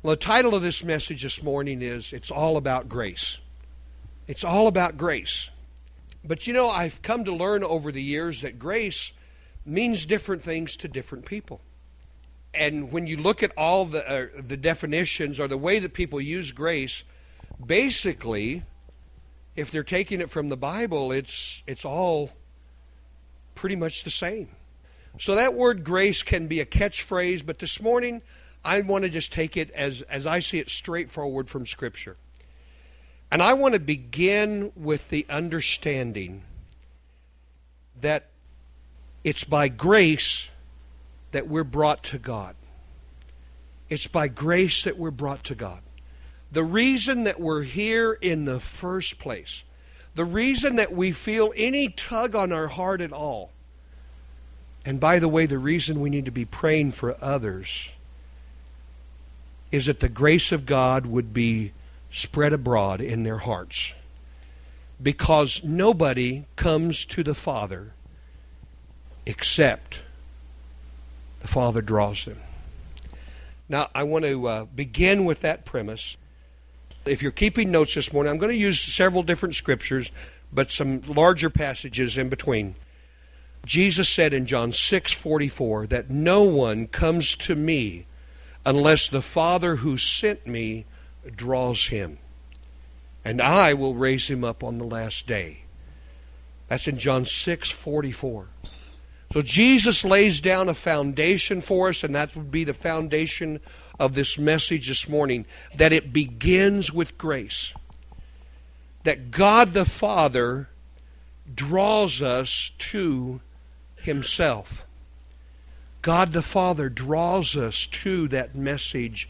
Well, the title of this message this morning is It's All About Grace. It's all about grace. But you know, I've come to learn over the years that grace means different things to different people. And when you look at all the definitions or the way that people use grace, basically, if they're taking it from the Bible, it's all pretty much the same. So that word grace can be a catchphrase, but this morning I want to just take it as I see it straightforward from Scripture. And I want to begin with the understanding that it's by grace that we're brought to God. It's by grace that we're brought to God. The reason that we're here in the first place, the reason that we feel any tug on our heart at all, and by the way, the reason we need to be praying for others, is that the grace of God would be spread abroad in their hearts. Because nobody comes to the Father except the Father draws them. Now, I want to begin with that premise. If you're keeping notes this morning, I'm going to use several different scriptures, but some larger passages in between. Jesus said in John 6:44 that no one comes to me unless the Father who sent me draws him, and I will raise him up on the last day. That's in John 6:44. So Jesus lays down a foundation for us, and that would be the foundation of this message this morning, that it begins with grace. That God the Father draws us to Himself. God the Father draws us to that message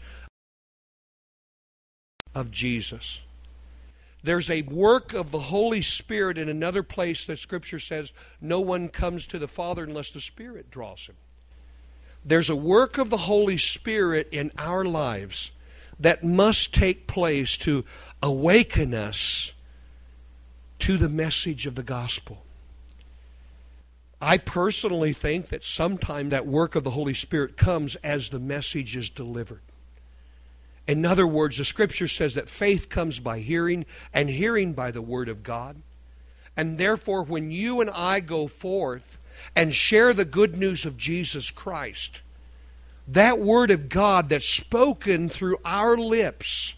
of Jesus. There's a work of the Holy Spirit in another place that Scripture says no one comes to the Father unless the Spirit draws him. There's a work of the Holy Spirit in our lives that must take place to awaken us to the message of the gospel. I personally think that sometimes that work of the Holy Spirit comes as the message is delivered. In other words, the Scripture says that faith comes by hearing, and hearing by the Word of God. And therefore, when you and I go forth and share the good news of Jesus Christ, that Word of God that's spoken through our lips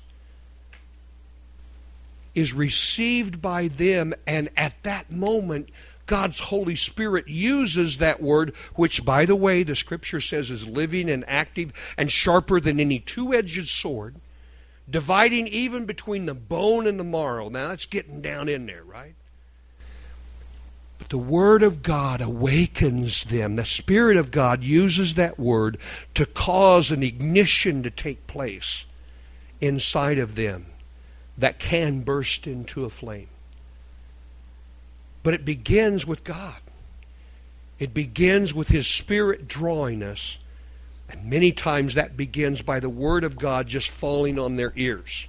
is received by them, and at that moment, God's Holy Spirit uses that word, which, by the way, the Scripture says is living and active and sharper than any two-edged sword, dividing even between the bone and the marrow. Now, that's getting down in there, right? But the Word of God awakens them. The Spirit of God uses that Word to cause an ignition to take place inside of them that can burst into a flame. But it begins with God. It begins with His Spirit drawing us. And many times that begins by the Word of God just falling on their ears.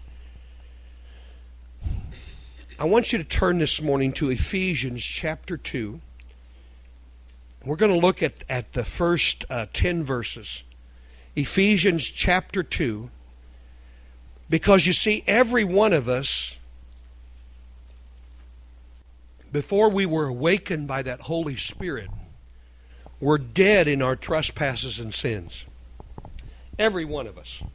I want you to turn this morning to Ephesians chapter 2. We're going to look at the first 10 verses. Ephesians chapter 2. Because you see, every one of us, before we were awakened by that Holy Spirit, we're dead in our trespasses and sins. Every one of us.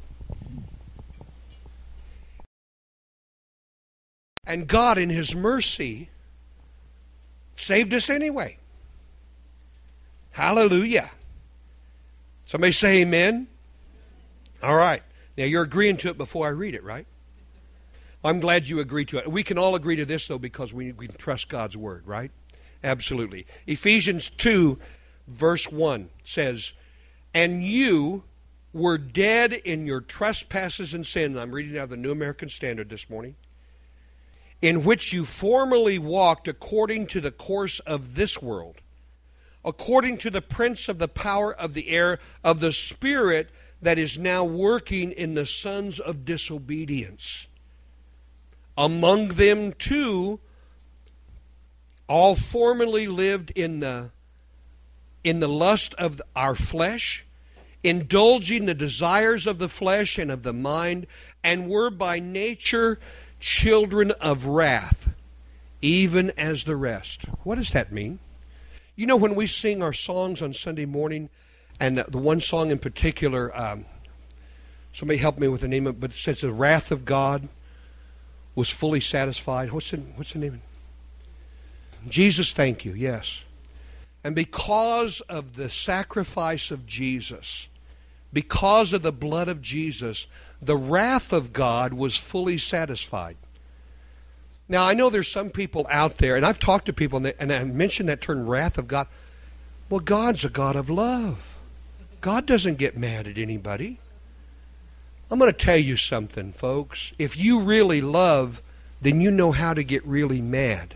And God, in His mercy, saved us anyway. Hallelujah. Somebody say amen. All right. Now, you're agreeing to it before I read it, right? I'm glad you agree to it. We can all agree to this, though, because we can trust God's Word, right? Absolutely. Ephesians 2, verse 1 says, "And you were dead in your trespasses and sin." I'm reading out of the New American Standard this morning. "In which you formerly walked according to the course of this world, according to the prince of the power of the air, of the spirit that is now working in the sons of disobedience. Among them too, all formerly lived in the lust of our flesh, indulging the desires of the flesh and of the mind, and were by nature children of wrath, even as the rest. What does that mean? You know, when we sing our songs on Sunday morning, and the one song in particular, somebody help me with the name of it, but it says the wrath of God was fully satisfied. What's the name? Jesus, thank you, yes. And because of the sacrifice of Jesus, because of the blood of Jesus, the wrath of God was fully satisfied. Now, I know there's some people out there, and I've talked to people, and I mentioned that term, wrath of God. Well, God's a God of love. God doesn't get mad at anybody. I'm going to tell you something, folks. If you really love, then you know how to get really mad.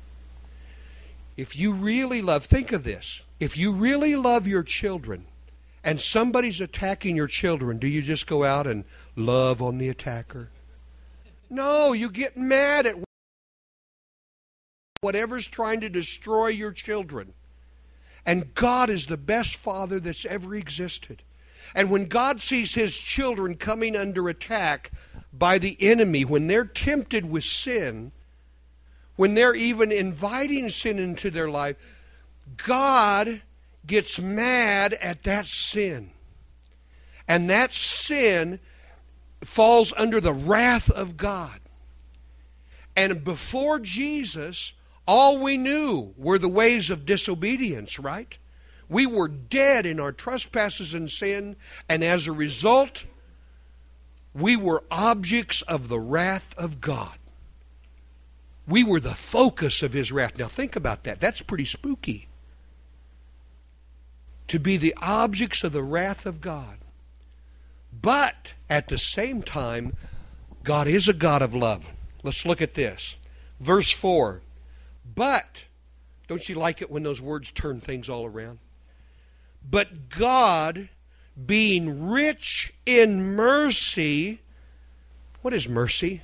If you really love, think of this. If you really love your children, and somebody's attacking your children, do you just go out and love on the attacker? No, you get mad at whatever's trying to destroy your children. And God is the best father that's ever existed. And when God sees his children coming under attack by the enemy, when they're tempted with sin, when they're even inviting sin into their life, God gets mad at that sin. And that sin falls under the wrath of God. And before Jesus, all we knew were the ways of disobedience, right? We were dead in our trespasses and sin, and as a result, we were objects of the wrath of God. We were the focus of his wrath. Now think about that. That's pretty spooky. To be the objects of the wrath of God. But at the same time, God is a God of love. Let's look at this. Verse 4. But, don't you like it when those words turn things all around? But God, being rich in mercy, what is mercy?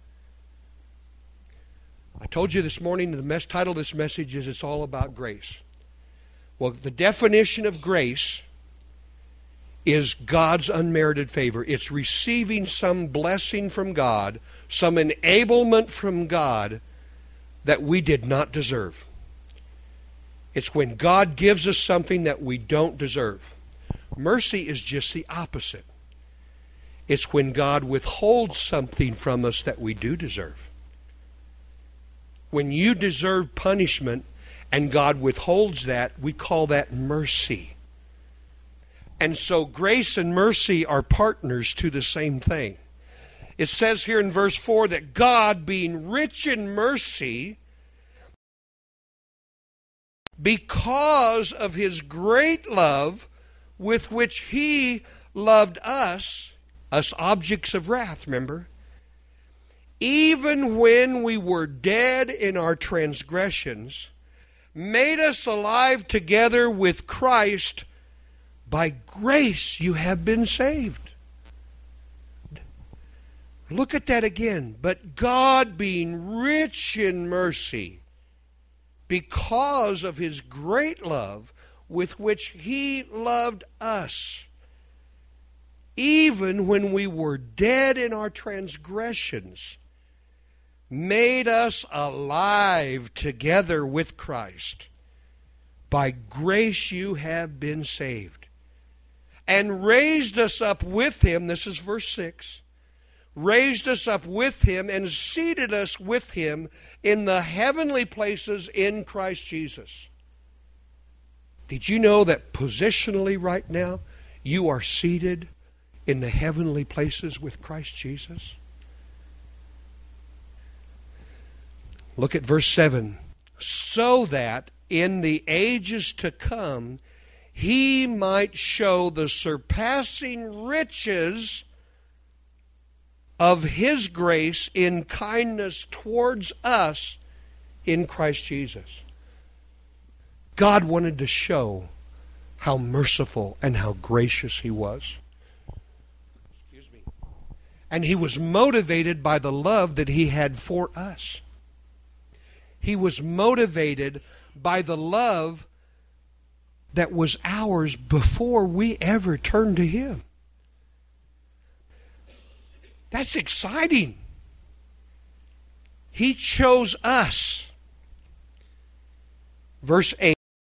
I told you this morning the title of this message is It's All About Grace. Well, the definition of grace is God's unmerited favor. It's receiving some blessing from God, some enablement from God that we did not deserve. It's when God gives us something that we don't deserve. Mercy is just the opposite. It's when God withholds something from us that we do deserve. When you deserve punishment and God withholds that, we call that mercy. And so grace and mercy are partners to the same thing. It says here in verse 4 that God, being rich in mercy, because of his great love with which he loved us objects of wrath, remember? Even when we were dead in our transgressions, made us alive together with Christ. By grace you have been saved. Look at that again. But God, being rich in mercy, because of his great love with which he loved us, even when we were dead in our transgressions, made us alive together with Christ. By grace you have been saved. And raised us up with him, this is verse 6, raised us up with him and seated us with him in the heavenly places in Christ Jesus. Did you know that positionally right now you are seated in the heavenly places with Christ Jesus? Look at verse 7. So that in the ages to come he might show the surpassing riches of his grace in kindness towards us in Christ Jesus. God wanted to show how merciful and how gracious he was. And he was motivated by the love that he had for us. He was motivated by the love that was ours before we ever turned to Him. That's exciting. He chose us. Verse 8,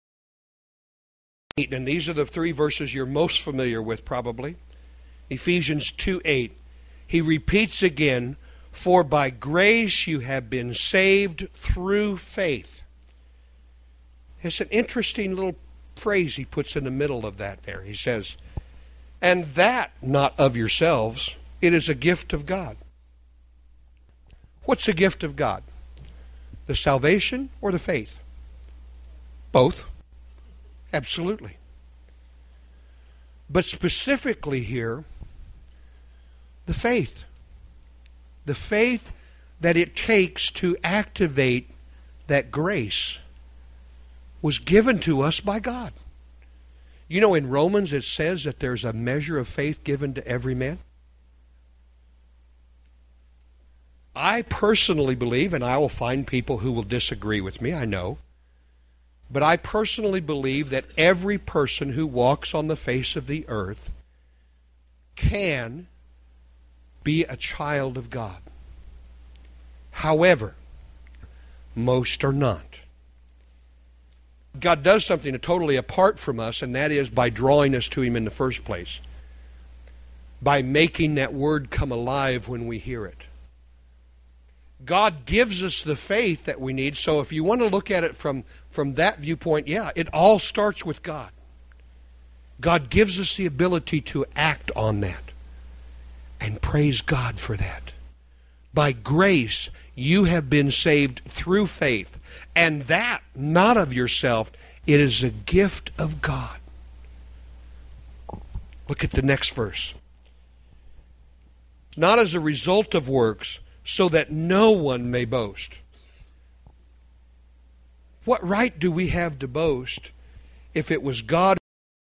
and these are the three verses you're most familiar with probably. Ephesians 2:8. He repeats again, for by grace you have been saved through faith. It's an interesting little phrase he puts in the middle of that there. He says, and that not of yourselves, it is a gift of God. What's the gift of God? The salvation or the faith? Both. Absolutely. But specifically here, the faith. The faith that it takes to activate that grace was given to us by God. You know, in Romans it says that there's a measure of faith given to every man. I personally believe, and I will find people who will disagree with me, I know, but I personally believe that every person who walks on the face of the earth can be a child of God. However, most are not. God does something totally apart from us, and that is by drawing us to Him in the first place. By making that word come alive when we hear it. God gives us the faith that we need. So if you want to look at it from that viewpoint, yeah, it all starts with God. God gives us the ability to act on that. And praise God for that. By grace, you have been saved through faith. And that, not of yourself, it is a gift of God. Look at the next verse. Not as a result of works, so that no one may boast. What right do we have to boast if it was God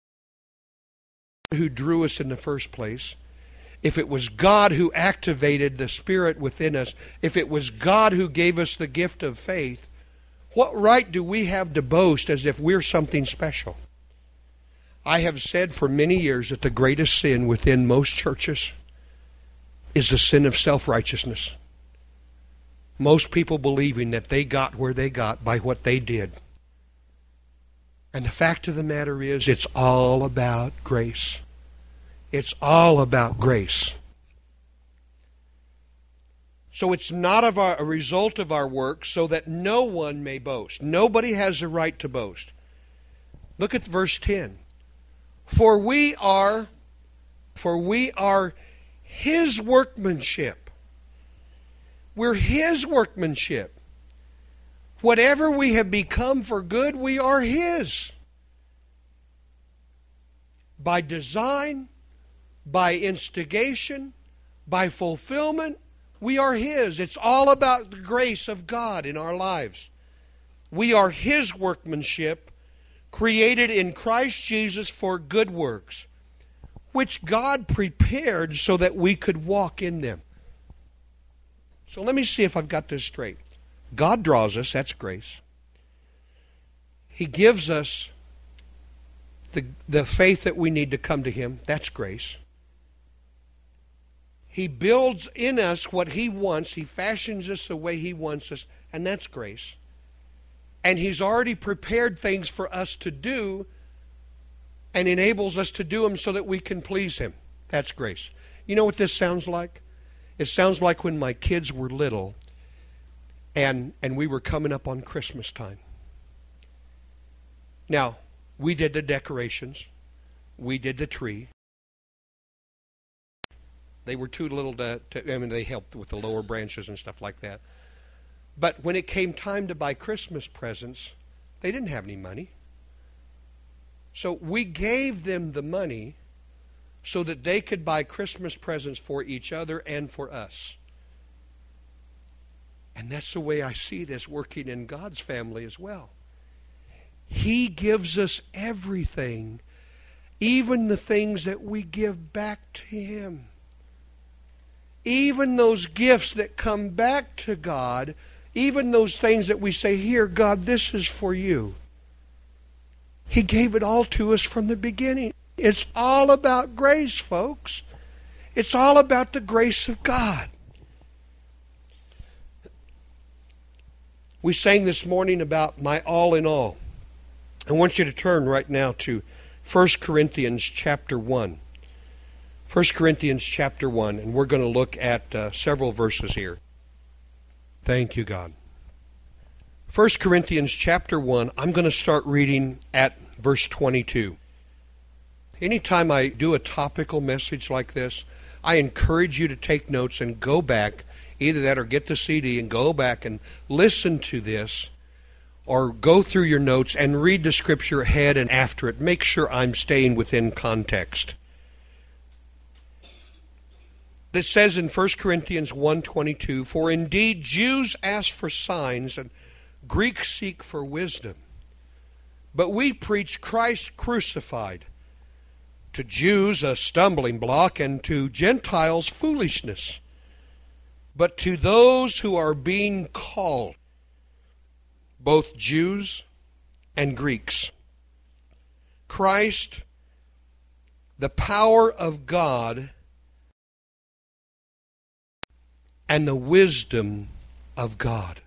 who drew us in the first place? If it was God who activated the Spirit within us? If it was God who gave us the gift of faith? What right do we have to boast as if we're something special? I have said for many years that the greatest sin within most churches is the sin of self-righteousness. Most people believing that they got where they got by what they did. And the fact of the matter is, it's all about grace. It's all about grace. So it's not a result of our work, so that no one may boast. Nobody has a right to boast. Look at verse 10. For we are His workmanship. We're His workmanship. Whatever we have become for good, we are His. By design, by instigation, by fulfillment, we are His. It's all about the grace of God in our lives. We are His workmanship, created in Christ Jesus for good works, which God prepared so that we could walk in them. So let me see if I've got this straight. God draws us, that's grace. He gives us the faith that we need to come to Him, that's grace. He builds in us what He wants. He fashions us the way He wants us, and that's grace. And He's already prepared things for us to do and enables us to do them so that we can please Him. That's grace. You know what this sounds like? It sounds like when my kids were little and we were coming up on Christmas time. Now, we did the decorations. We did the tree. They were too little they helped with the lower branches and stuff like that. But when it came time to buy Christmas presents, they didn't have any money. So we gave them the money so that they could buy Christmas presents for each other and for us. And that's the way I see this working in God's family as well. He gives us everything, even the things that we give back to Him. Even those gifts that come back to God, even those things that we say, here, God, this is for you. He gave it all to us from the beginning. It's all about grace, folks. It's all about the grace of God. We sang this morning about my all in all. I want you to turn right now to 1 Corinthians chapter 1. 1 Corinthians chapter 1, and we're going to look at several verses here. Thank you, God. 1 Corinthians chapter 1, I'm going to start reading at verse 22. Anytime I do a topical message like this, I encourage you to take notes and go back, either that or get the CD and go back and listen to this, or go through your notes and read the scripture ahead and after it. Make sure I'm staying within context. It says in 1 Corinthians 1:22, "For indeed Jews ask for signs and Greeks seek for wisdom. But we preach Christ crucified, to Jews a stumbling block, and to Gentiles foolishness. But to those who are being called, both Jews and Greeks, Christ, the power of God and the wisdom of God.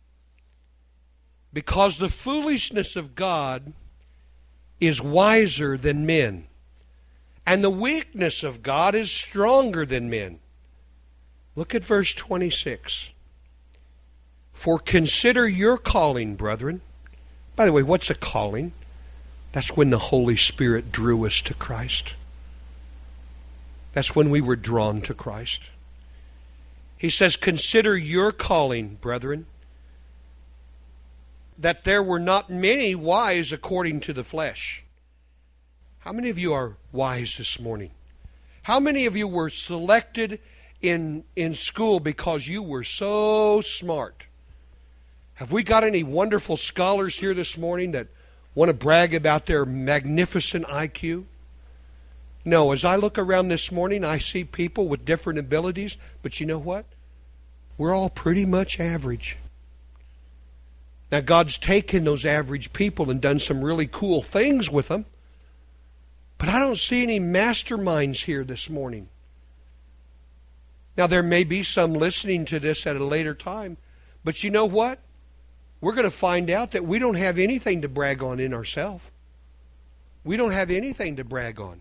Because the foolishness of God is wiser than men, and the weakness of God is stronger than men." Look at verse 26. "For consider your calling, brethren." By the way, what's a calling? That's when the Holy Spirit drew us to Christ. That's when we were drawn to Christ. He says, "Consider your calling, brethren, that there were not many wise according to the flesh." How many of you are wise this morning? How many of you were selected in school because you were so smart? Have we got any wonderful scholars here this morning that want to brag about their magnificent IQ? No, as I look around this morning, I see people with different abilities, but you know what? We're all pretty much average. Now, God's taken those average people and done some really cool things with them, but I don't see any masterminds here this morning. Now, there may be some listening to this at a later time, but you know what? We're going to find out that we don't have anything to brag on in ourselves. We don't have anything to brag on.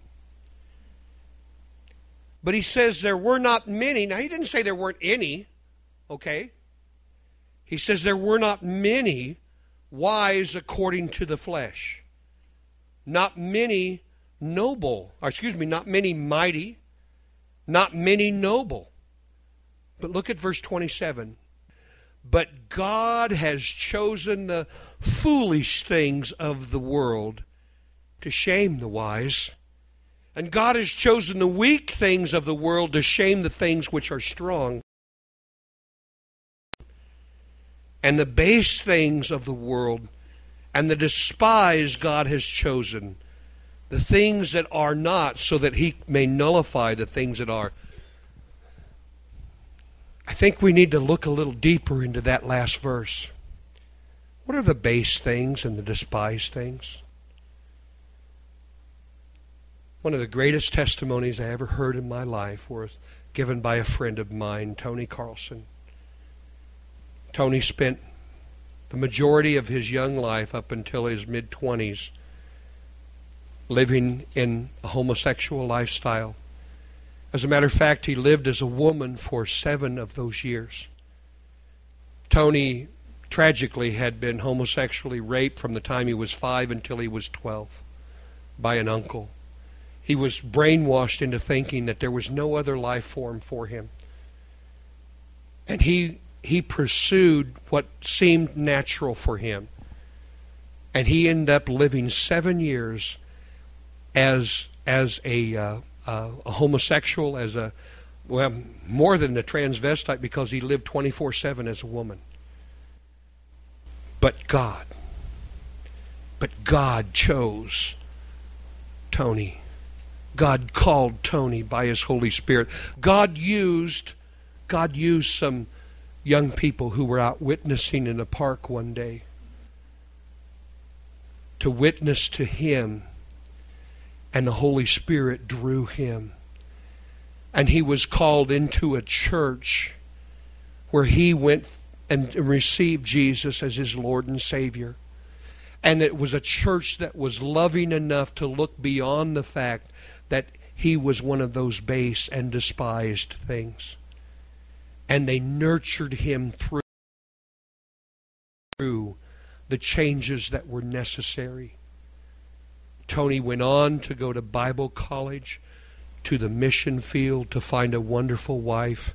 But he says there were not many. Now, he didn't say there weren't any, okay? He says there were not many wise according to the flesh. Not many not many mighty, not many noble. But look at verse 27. "But God has chosen the foolish things of the world to shame the wise. And God has chosen the weak things of the world to shame the things which are strong. And the base things of the world and the despised God has chosen, the things that are not, so that he may nullify the things that are." I think we need to look a little deeper into that last verse. What are the base things and the despised things? One of the greatest testimonies I ever heard in my life was given by a friend of mine, Tony Carlson. Tony spent the majority of his young life up until his mid-20s living in a homosexual lifestyle. As a matter of fact, he lived as a woman for 7 of those years. Tony tragically had been homosexually raped from the time he was 5 until he was 12 by an uncle. He was brainwashed into thinking that there was no other life form for him. And he pursued what seemed natural for him. And he ended up living 7 years as a homosexual, more than a transvestite, because he lived 24/7 as a woman. But God chose Tony. God called Tony by his Holy Spirit. God used some young people who were out witnessing in a park one day to witness to him, and the Holy Spirit drew him. And he was called into a church where he went and received Jesus as his Lord and Savior. And it was a church that was loving enough to look beyond the fact that he was one of those base and despised things. And they nurtured him through the changes that were necessary. Tony went on to go to Bible college, to the mission field, to find a wonderful wife.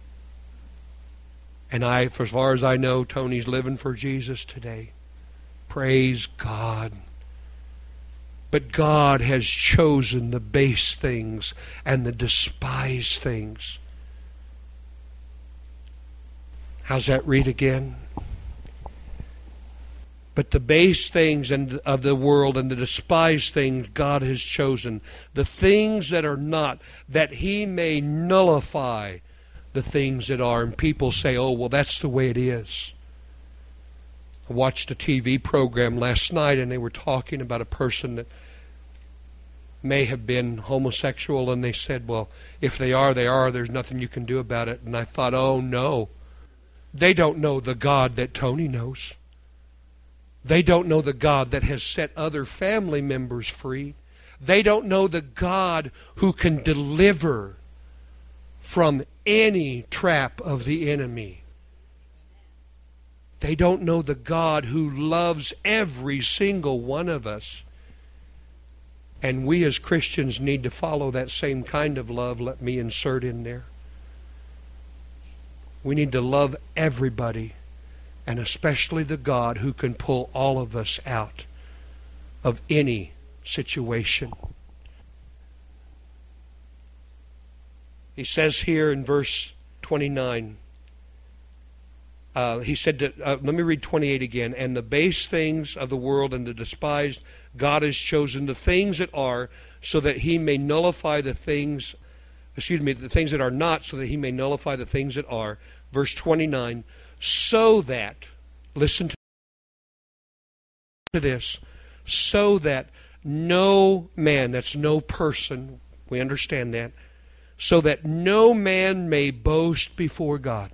And for as far as I know, Tony's living for Jesus today. Praise God. But God has chosen the base things and the despised things. How's that read again? But the base things of the world and the despised things God has chosen, the things that are not, that he may nullify the things that are. And people say, oh, well, that's the way it is. I watched a TV program last night, and they were talking about a person that may have been homosexual, and they said, well, if they are, they are. There's nothing you can do about it. And I thought, oh, no. They don't know the God that Tony knows. They don't know the God that has set other family members free. They don't know the God who can deliver from any trap of the enemy. They don't know the God who loves every single one of us. And we as Christians need to follow that same kind of love. Let me insert in there. We need to love everybody, and especially the God who can pull all of us out of any situation. He says here in verse 29, he said, let me read 28 again. And the base things of the world and the despised, God has chosen the things that are, so that he may nullify the things, the things that are not, so that he may nullify the things that are. Verse 29, so that, listen to this, so that no man, that's no person, we understand that, so that no man may boast before God.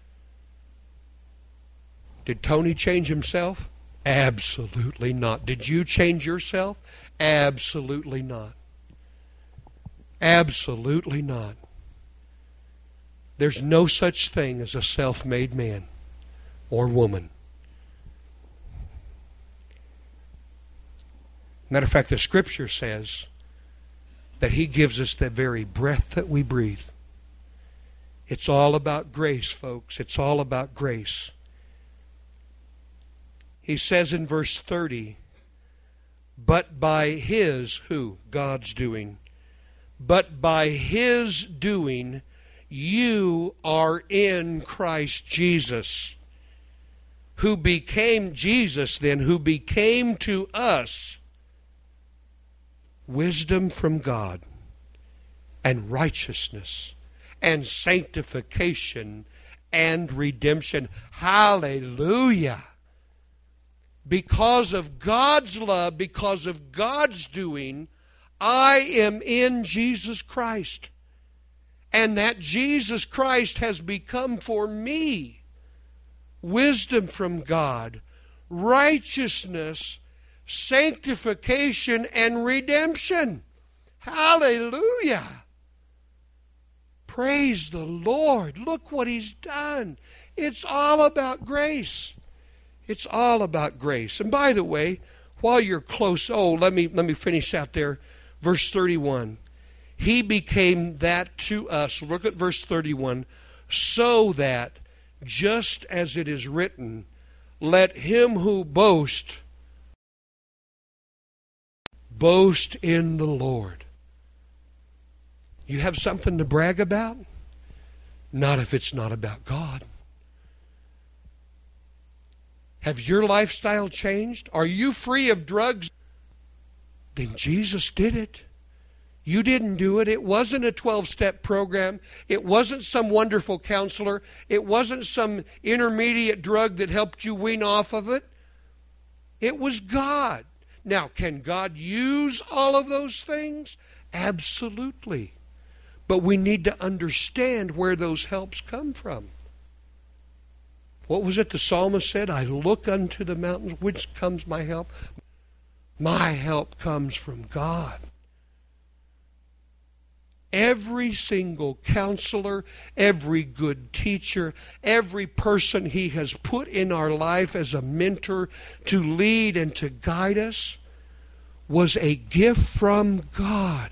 Did Tony change himself? Absolutely not. Did you change yourself? Absolutely not. Absolutely not. There's no such thing as a self-made man or woman. Matter of fact, the Scripture says that he gives us the very breath that we breathe. It's all about grace, folks. It's all about grace. He says in verse 30, but by his, who? God's doing. But by his doing, you are in Christ Jesus, who became Jesus then, who became to us wisdom from God and righteousness and sanctification and redemption. Hallelujah! Because of God's love, because of God's doing, I am in Jesus Christ. And that Jesus Christ has become for me wisdom from God, righteousness, sanctification, and redemption. Hallelujah! Praise the Lord. Look what he's done. It's all about grace. It's all about grace. And by the way, while you're close, let me finish out there. Verse 31. He became that to us. Look at verse 31. So that, just as it is written, let him who boast in the Lord. You have something to brag about? Not if it's not about God. Have your lifestyle changed? Are you free of drugs? Then Jesus did it. You didn't do it. It wasn't a 12-step program. It wasn't some wonderful counselor. It wasn't some intermediate drug that helped you wean off of it. It was God. Now, can God use all of those things? Absolutely. But we need to understand where those helps come from. What was it the psalmist said? I look unto the mountains. Whence comes my help? My help comes from God. Every single counselor, every good teacher, every person He has put in our life as a mentor to lead and to guide us was a gift from God.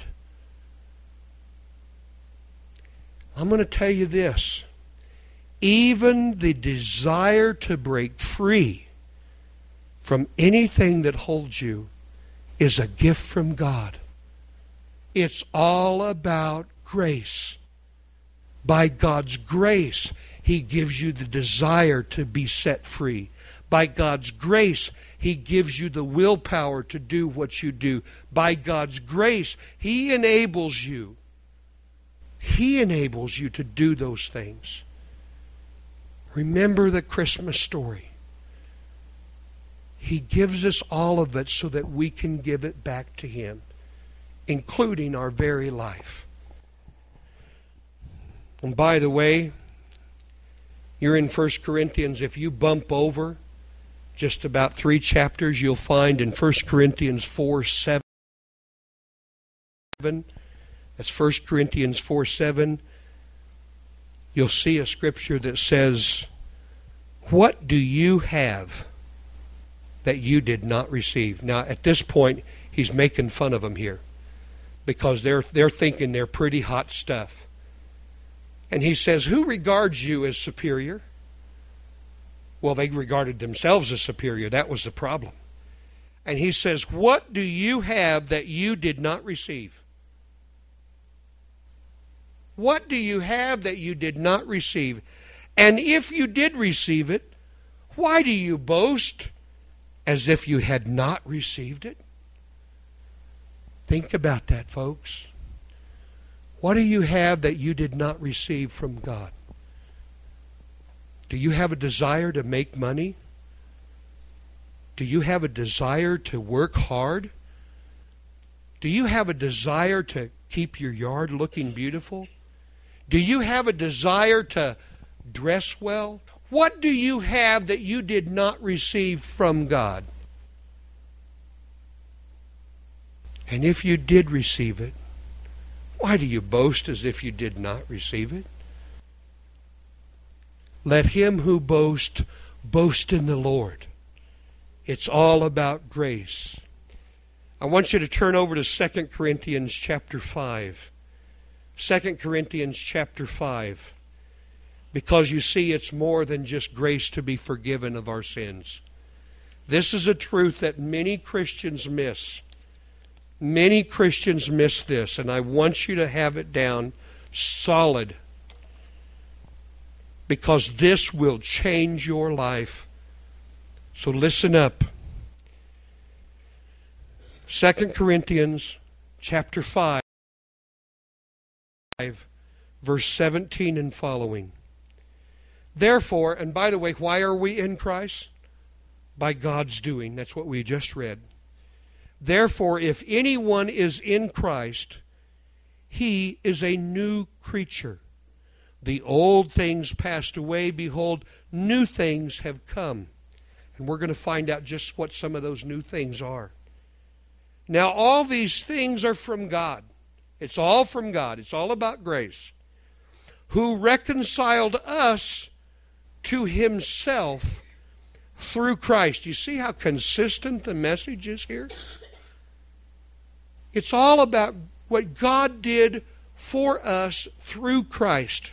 I'm going to tell you this. Even the desire to break free from anything that holds you is a gift from God. It's all about grace. By God's grace, He gives you the desire to be set free. By God's grace, He gives you the willpower to do what you do. By God's grace, He enables you. He enables you to do those things. Remember the Christmas story. He gives us all of it so that we can give it back to Him, including our very life. And by the way, you're in 1 Corinthians. If you bump over just about 3 chapters, you'll find in 1 Corinthians 4:7. That's 1 Corinthians 4:7. You'll see a scripture that says, what do you have that you did not receive? Now, at this point, he's making fun of them here, because they're thinking they're pretty hot stuff. And he says, who regards you as superior? Well, they regarded themselves as superior. That was the problem. And he says, what do you have that you did not receive? What do you have that you did not receive? And if you did receive it, why do you boast as if you had not received it? Think about that, folks. What do you have that you did not receive from God? Do you have a desire to make money? Do you have a desire to work hard? Do you have a desire to keep your yard looking beautiful? Do you have a desire to dress well? What do you have that you did not receive from God? And if you did receive it, why do you boast as if you did not receive it? Let him who boasts, boast in the Lord. It's all about grace. I want you to turn over to 2 Corinthians chapter 5. 2 Corinthians chapter 5. Because you see, it's more than just grace to be forgiven of our sins. This is a truth that many Christians miss. Many Christians miss this, and I want you to have it down solid, because this will change your life. So listen up. 2 Corinthians chapter 5, verse 17 and following. Therefore, and by the way, why are we in Christ? By God's doing. That's what we just read. Therefore, if anyone is in Christ, he is a new creature. The old things passed away. Behold, new things have come. And we're going to find out just what some of those new things are. Now, all these things are from God. It's all from God. It's all about grace. Who reconciled us to Himself through Christ. You see how consistent the message is here? It's all about what God did for us through Christ,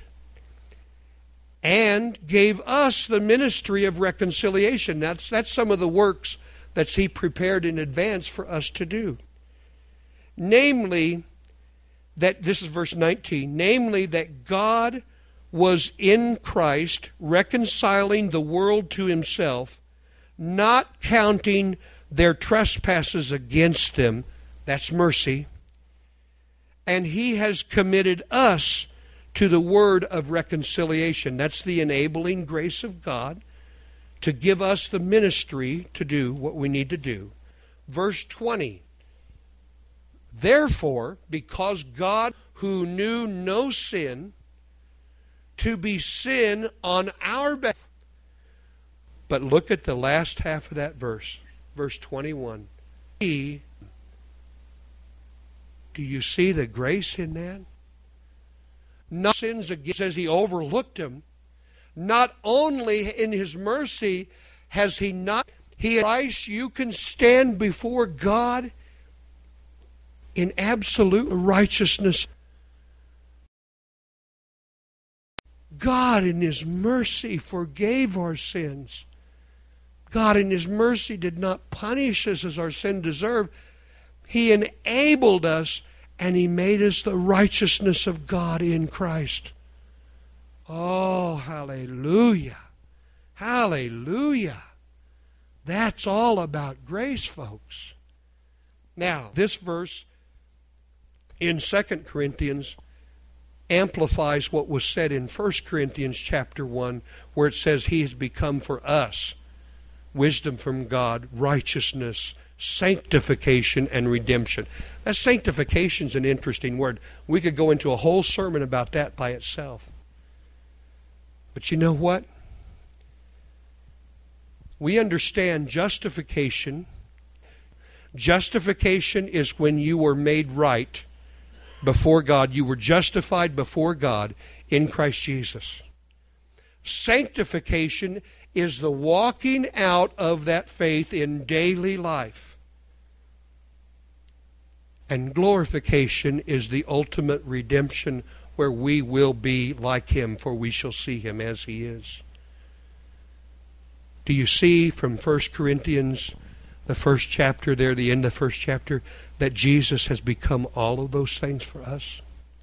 and gave us the ministry of reconciliation. That's some of the works that He prepared in advance for us to do. Namely, that, this is verse 19, namely that God was in Christ reconciling the world to Himself, not counting their trespasses against them. That's mercy. And He has committed us to the word of reconciliation. That's the enabling grace of God to give us the ministry to do what we need to do. Verse 20. Therefore, because God, who knew no sin, to be sin on our behalf. But look at the last half of that verse. Verse 21. Do you see the grace in that? Not sins again, says he overlooked them. Not only in his mercy has he not, he Christ, you can stand before God in absolute righteousness. God in his mercy forgave our sins. God in his mercy did not punish us as our sin deserved. He enabled us and he made us the righteousness of God in Christ. Oh, hallelujah. Hallelujah. That's all about grace, folks. Now, this verse in 2 Corinthians amplifies what was said in 1 Corinthians chapter 1, where it says he has become for us wisdom from God, righteousness, sanctification, and redemption. That sanctification is an interesting word. We could go into a whole sermon about that by itself. But you know what? We understand justification. Justification is when you were made right before God. You were justified before God in Christ Jesus. Sanctification is the walking out of that faith in daily life. And glorification is the ultimate redemption where we will be like him, for we shall see him as he is. Do you see from 1 Corinthians, the first chapter there, the end of the first chapter, that Jesus has become all of those things for us?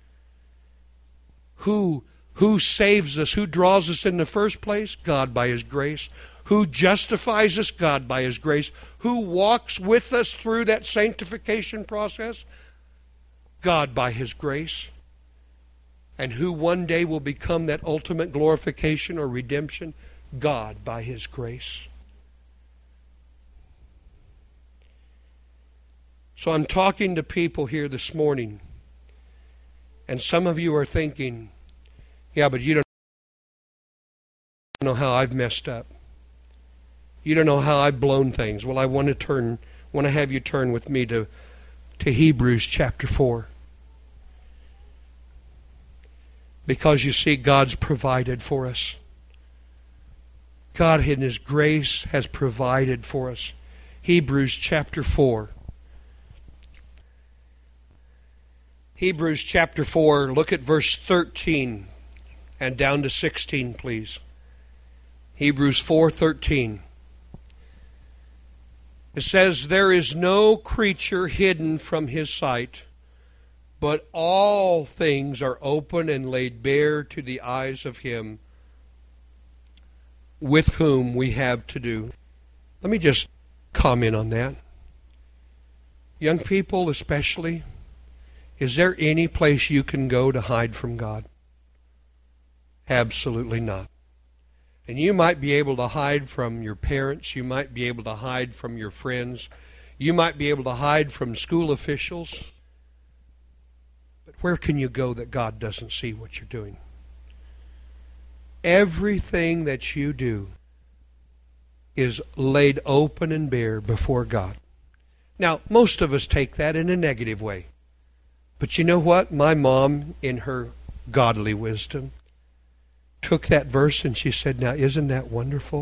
Who saves us? Who draws us in the first place? God by his grace. Who justifies us? God by his grace. Who walks with us through that sanctification process? God by his grace. And who one day will become that ultimate glorification or redemption? God by his grace. So I'm talking to people here this morning, and some of you are thinking, yeah, but you don't know how I've messed up. You don't know how I've blown things. Well, I want to have you turn with me to Hebrews chapter 4. Because you see, God's provided for us. God in his grace has provided for us. Hebrews chapter 4. Hebrews chapter 4, look at verse 13 and down to 16, please. Hebrews 4:13. It says, there is no creature hidden from his sight, but all things are open and laid bare to the eyes of him with whom we have to do. Let me just comment on that. Young people especially, is there any place you can go to hide from God? Absolutely not. And you might be able to hide from your parents. You might be able to hide from your friends. You might be able to hide from school officials. But where can you go that God doesn't see what you're doing? Everything that you do is laid open and bare before God. Now, most of us take that in a negative way. But you know what? My mom, in her godly wisdom, took that verse and she said, now isn't that wonderful?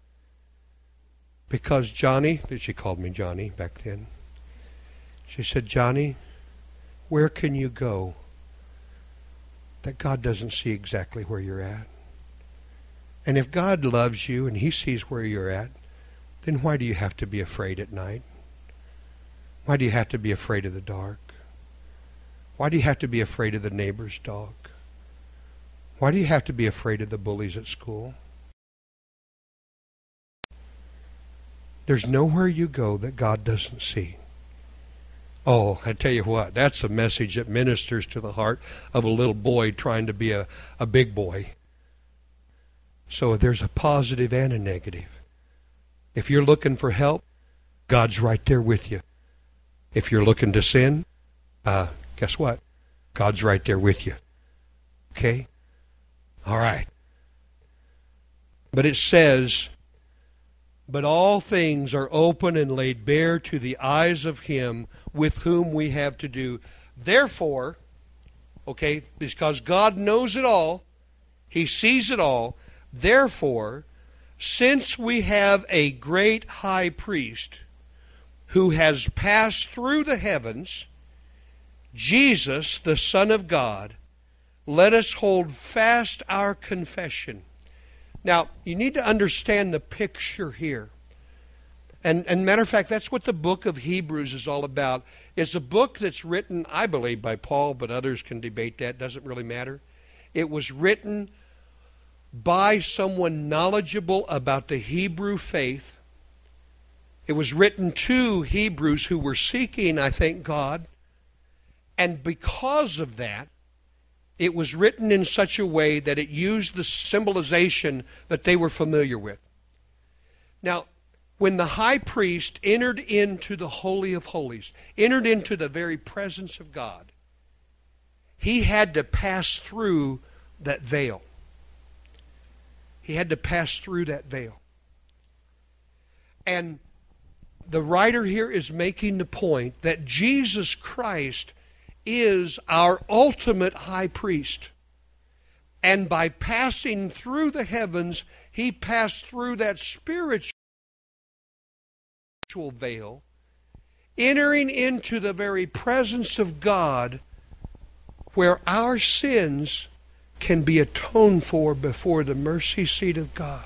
Because Johnny, she called me Johnny back then, she said, Johnny, where can you go that God doesn't see exactly where you're at? And if God loves you and he sees where you're at, then why do you have to be afraid at night? Why do you have to be afraid of the dark? Why do you have to be afraid of the neighbor's dog? Why do you have to be afraid of the bullies at school? There's nowhere you go that God doesn't see. Oh, I tell you what, that's a message that ministers to the heart of a little boy trying to be a big boy. So there's a positive and a negative. If you're looking for help, God's right there with you. If you're looking to sin, guess what? God's right there with you. Okay? All right. But it says, but all things are open and laid bare to the eyes of him with whom we have to do. Therefore, okay, because God knows it all, he sees it all, therefore, since we have a great high priest who has passed through the heavens, Jesus, the Son of God, let us hold fast our confession. Now, you need to understand the picture here. And matter of fact, that's what the book of Hebrews is all about. It's a book that's written, I believe, by Paul, but others can debate that. Doesn't really matter. It was written by someone knowledgeable about the Hebrew faith. It was written to Hebrews who were seeking, I think, God. And because of that, it was written in such a way that it used the symbolization that they were familiar with. Now, when the high priest entered into the Holy of Holies, entered into the very presence of God, he had to pass through that veil. He had to pass through that veil. And the writer here is making the point that Jesus Christ is our ultimate high priest. And by passing through the heavens, he passed through that spiritual veil, entering into the very presence of God, where our sins can be atoned for before the mercy seat of God.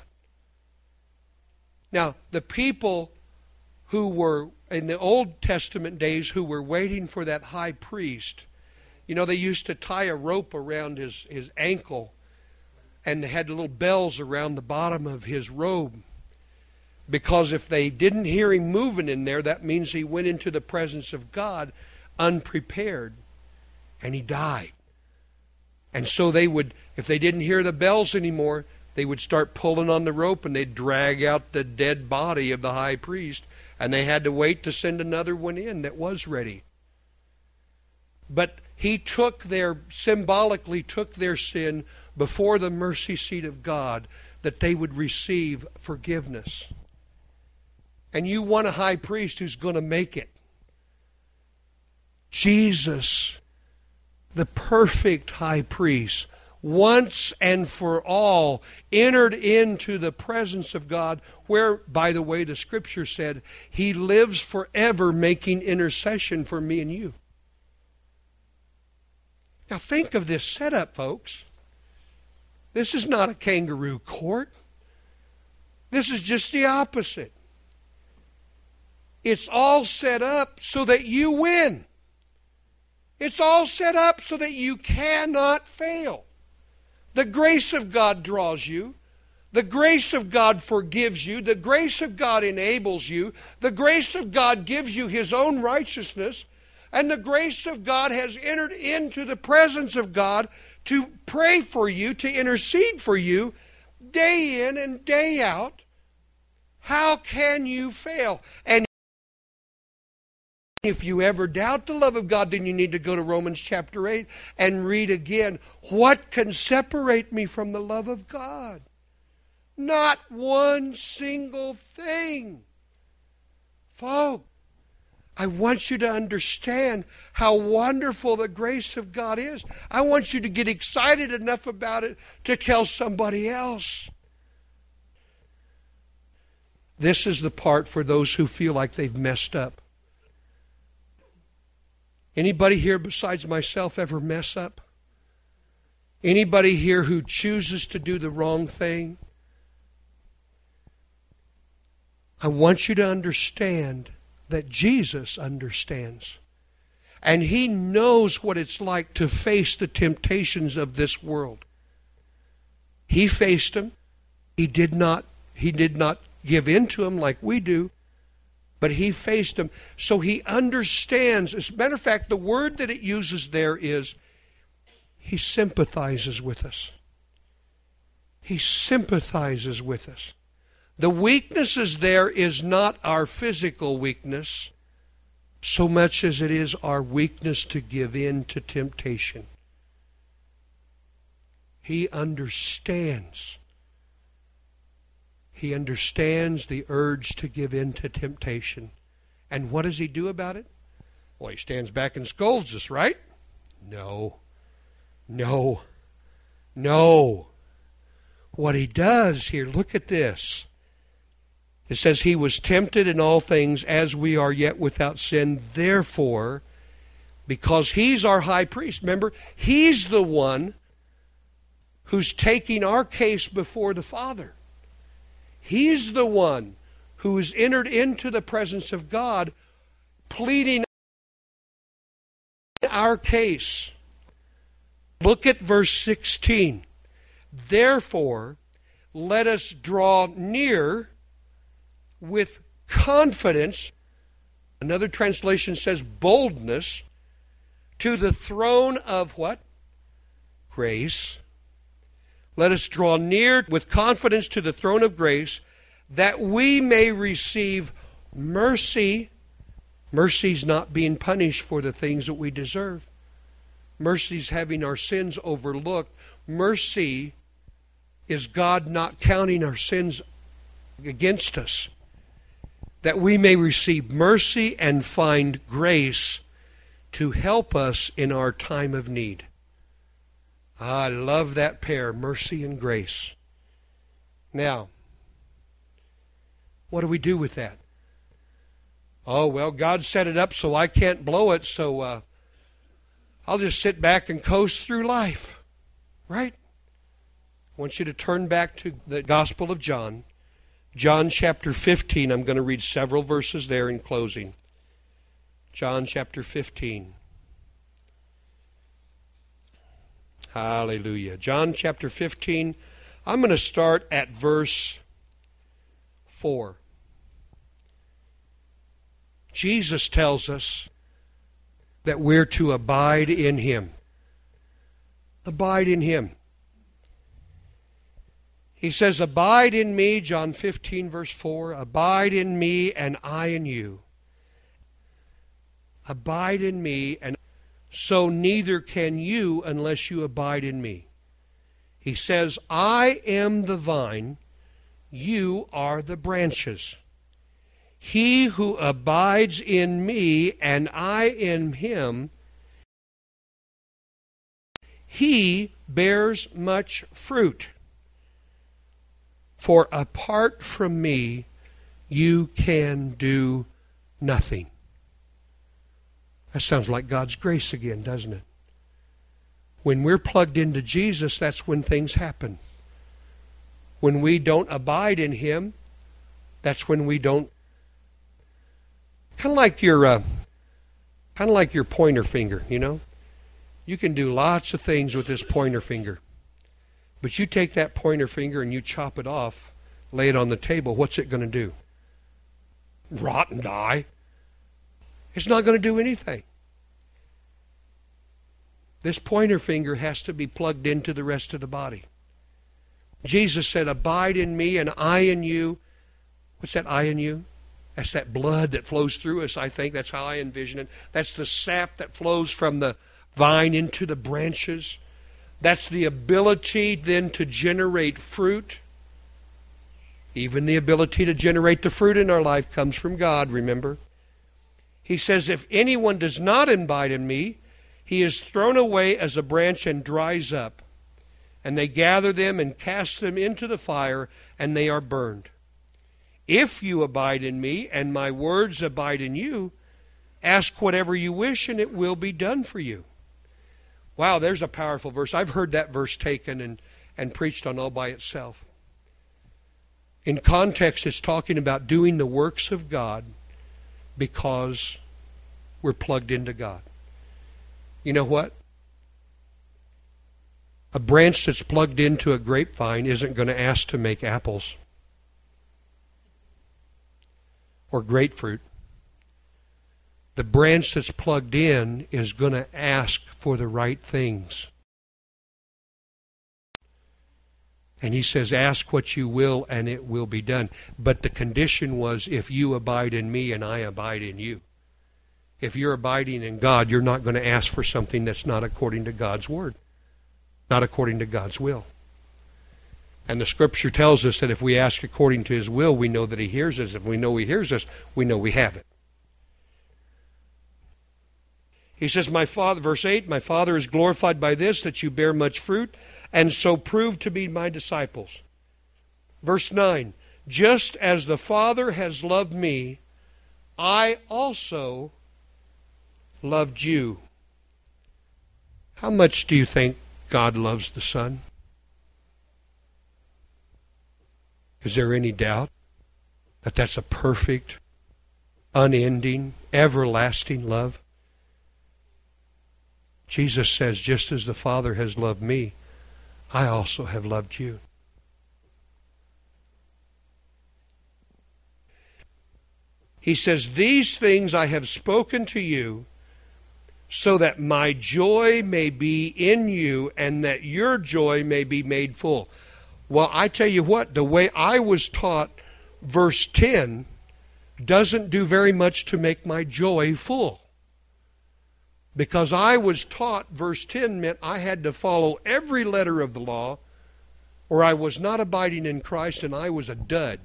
Now, the people who were in the Old Testament days who were waiting for that high priest, you know, they used to tie a rope around his ankle, and they had little bells around the bottom of his robe, because if they didn't hear him moving in there, that means he went into the presence of God unprepared, and he died. And so they would, if they didn't hear the bells anymore, they would start pulling on the rope, and they'd drag out the dead body of the high priest, and they had to wait to send another one in that was ready. But he symbolically took their sin before the mercy seat of God, that they would receive forgiveness. And you want a high priest who's going to make it. Jesus, the perfect high priest, once and for all entered into the presence of God, where, by the way, the Scripture said, he lives forever making intercession for me and you. Now think of this setup, folks. This is not a kangaroo court. This is just the opposite. It's all set up so that you win. It's all set up so that you cannot fail. The grace of God draws you. The grace of God forgives you. The grace of God enables you. The grace of God gives you his own righteousness. And the grace of God has entered into the presence of God to pray for you, to intercede for you, day in and day out. How can you fail? And if you ever doubt the love of God, then you need to go to Romans chapter 8 and read again. What can separate me from the love of God? Not one single thing. Folks, I want you to understand how wonderful the grace of God is. I want you to get excited enough about it to tell somebody else. This is the part for those who feel like they've messed up. Anybody here besides myself ever mess up? Anybody here who chooses to do the wrong thing? I want you to understand that Jesus understands. And he knows what it's like to face the temptations of this world. He faced them. He did not give in to them like we do. But he faced them. So he understands. As a matter of fact, the word that it uses there is, he sympathizes with us. He sympathizes with us. The weaknesses there is not our physical weakness so much as it is our weakness to give in to temptation. He understands. He understands the urge to give in to temptation. And what does he do about it? Well, he stands back and scolds us, right? No. No. No. What he does here, look at this. It says, he was tempted in all things as we are yet without sin. Therefore, because he's our high priest, remember, he's the one who's taking our case before the Father. He's the one who has entered into the presence of God, pleading our case. Look at verse 16. Therefore, let us draw near with confidence, another translation says boldness, to the throne of what? Grace. Let us draw near with confidence to the throne of grace, that we may receive mercy. Mercy's not being punished for the things that we deserve. Mercy's having our sins overlooked. Mercy is God not counting our sins against us, that we may receive mercy and find grace to help us in our time of need. I love that pair, mercy and grace. Now, what do we do with that? Oh, well, God set it up so I can't blow it, so I'll just sit back and coast through life. Right? I want you to turn back to the Gospel of John. John chapter 15. I'm going to read several verses there in closing. John chapter 15. Hallelujah. John chapter 15. I'm going to start at verse 4. Jesus tells us that we're to abide in Him. Abide in Him. He says, abide in me, John 15, verse 4, abide in me and I in you. Abide in me, and so neither can you unless you abide in me. He says, I am the vine, you are the branches. He who abides in me and I in him, he bears much fruit. For apart from me, you can do nothing. That sounds like God's grace again, doesn't it? When we're plugged into Jesus, that's when things happen. When we don't abide in Him, that's when we don't. Kind of like your pointer finger, you know. You can do lots of things with this pointer finger. But you take that pointer finger and you chop it off, lay it on the table, what's it going to do? Rot and die. It's not going to do anything. This pointer finger has to be plugged into the rest of the body. Jesus said, abide in me and I in you. What's that I in you? That's that blood that flows through us, I think. That's how I envision it. That's the sap that flows from the vine into the branches. That's the ability then to generate fruit. Even the ability to generate the fruit in our life comes from God, remember? He says, if anyone does not abide in me, he is thrown away as a branch and dries up. And they gather them and cast them into the fire, and they are burned. If you abide in me, and my words abide in you, ask whatever you wish, and it will be done for you. Wow, there's a powerful verse. I've heard that verse taken and preached on all by itself. In context, it's talking about doing the works of God because we're plugged into God. You know what? A branch that's plugged into a grapevine isn't going to ask to make apples or grapefruit. The branch that's plugged in is going to ask for the right things. And he says, ask what you will and it will be done. But the condition was, if you abide in me and I abide in you. If you're abiding in God, you're not going to ask for something that's not according to God's word, not according to God's will. And the scripture tells us that if we ask according to his will, we know that he hears us. If we know he hears us, we know we have it. He says, my Father, verse 8, my Father is glorified by this, that you bear much fruit, and so prove to be my disciples. Verse 9, just as the Father has loved me, I also loved you. How much do you think God loves the Son? Is there any doubt that that's a perfect, unending, everlasting love? Jesus says, just as the Father has loved me, I also have loved you. He says, these things I have spoken to you, so that my joy may be in you, and that your joy may be made full. Well, I tell you what, the way I was taught, verse 10 doesn't do very much to make my joy full. Because I was taught verse 10 meant I had to follow every letter of the law, or I was not abiding in Christ and I was a dud.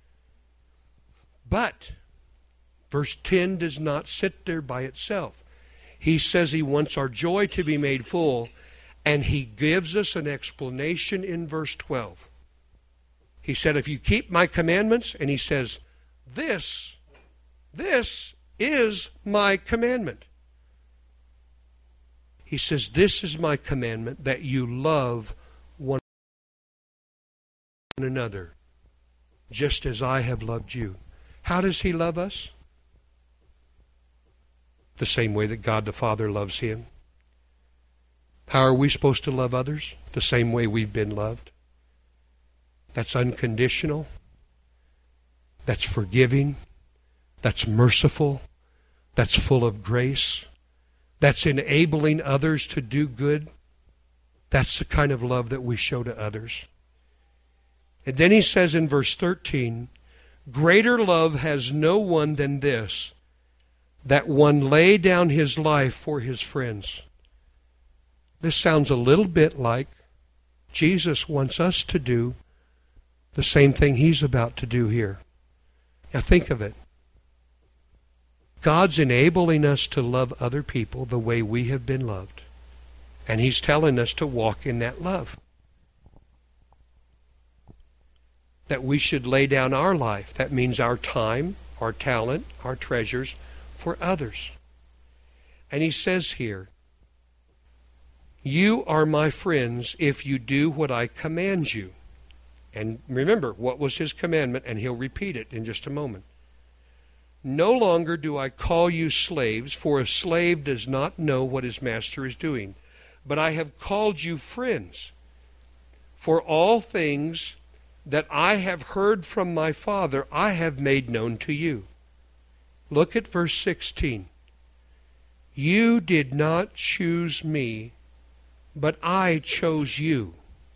But verse 10 does not sit there by itself. He says he wants our joy to be made full, and he gives us an explanation in verse 12. He said, if you keep my commandments, and he says, this is my commandment. He says, this is my commandment, that you love one another, just as I have loved you. How does he love us? The same way that God the Father loves him. How are we supposed to love others? The same way we've been loved. That's unconditional. That's forgiving. That's merciful. That's full of grace. That's enabling others to do good. That's the kind of love that we show to others. And then he says in verse 13, greater love has no one than this, that one lay down his life for his friends. This sounds a little bit like Jesus wants us to do the same thing he's about to do here. Now think of it. God's enabling us to love other people the way we have been loved. And he's telling us to walk in that love. That we should lay down our life. That means our time, our talent, our treasures for others. And he says here, you are my friends if you do what I command you. And remember, what was his commandment? And he'll repeat it in just a moment. No longer do I call you slaves, for a slave does not know what his master is doing. But I have called you friends. For all things that I have heard from my Father, I have made known to you. Look at verse 16. You did not choose me, but I chose you,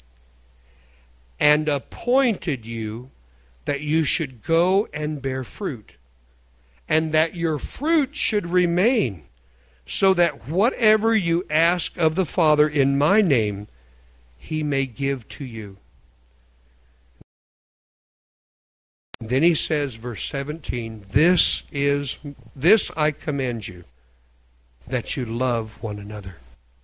and appointed you that you should go and bear fruit, and that your fruit should remain, so that whatever you ask of the Father in my name, he may give to you. Then he says, verse 17, this I command you, that you love one another.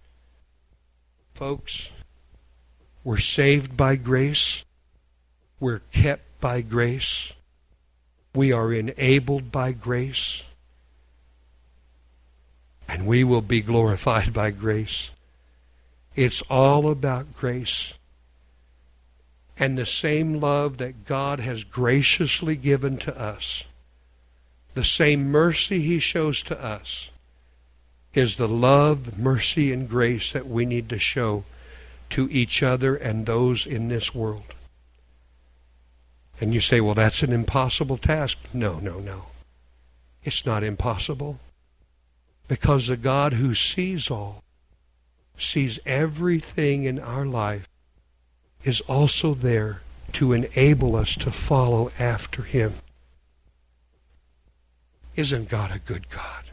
Folks, we're saved by grace. We're kept by grace. We are enabled by grace. And we will be glorified by grace. It's all about grace. And the same love that God has graciously given to us, the same mercy he shows to us, is the love, mercy, and grace that we need to show to each other and those in this world. And you say, well, that's an impossible task. No. It's not impossible. Because the God who sees all, sees everything in our life is also there to enable us to follow after Him. Isn't God a good God?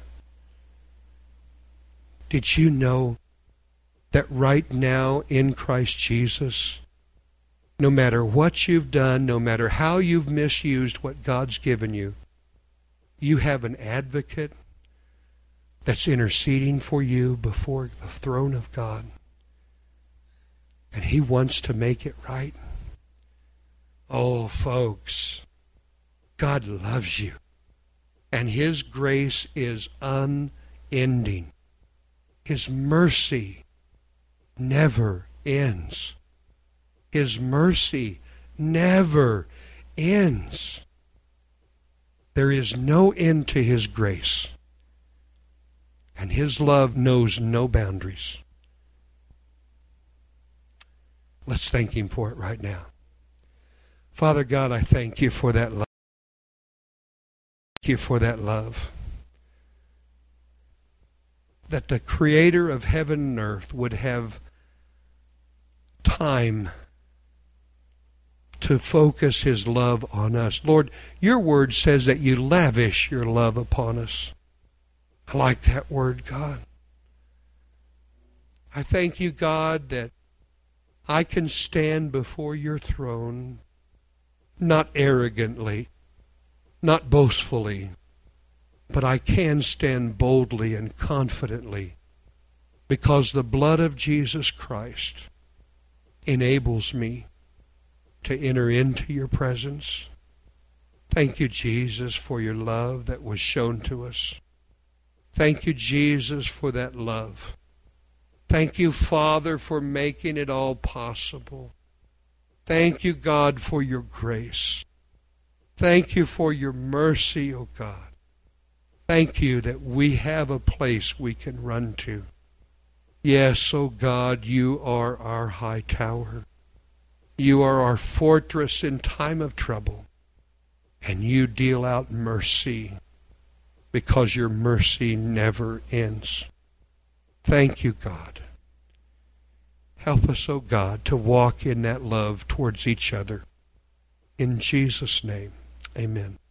Did you know that right now in Christ Jesus, no matter what you've done, no matter how you've misused what God's given you, you have an advocate that's interceding for you before the throne of God. And He wants to make it right. Oh, folks, God loves you. And His grace is unending. His mercy never ends. His mercy never ends. There is no end to His grace. And His love knows no boundaries. Let's thank Him for it right now. Father God, I thank You for that love. Thank You for that love. That the Creator of heaven and earth would have time to focus His love on us. Lord, Your word says that You lavish Your love upon us. I like that word, God. I thank You, God, that I can stand before Your throne, not arrogantly, not boastfully, but I can stand boldly and confidently because the blood of Jesus Christ enables me to enter into Your presence. Thank You, Jesus, for Your love that was shown to us. Thank You, Jesus, for that love. Thank You, Father, for making it all possible. Thank You, God, for Your grace. Thank You for Your mercy, O God. Thank You that we have a place we can run to. Yes, O God, You are our high tower. You are our fortress in time of trouble. And You deal out mercy because Your mercy never ends. Thank You, God. Help us, O God, to walk in that love towards each other. In Jesus' name, amen.